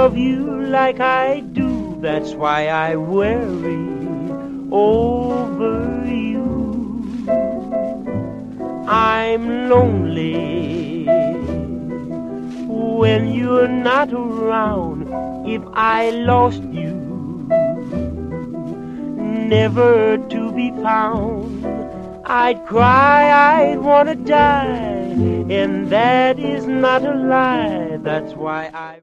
love you like I do, that's why I worry over you. I'm lonely when you're not around. If I lost you, never to be found, I'd cry, I'd wanna die, and that is not a lie. That's why I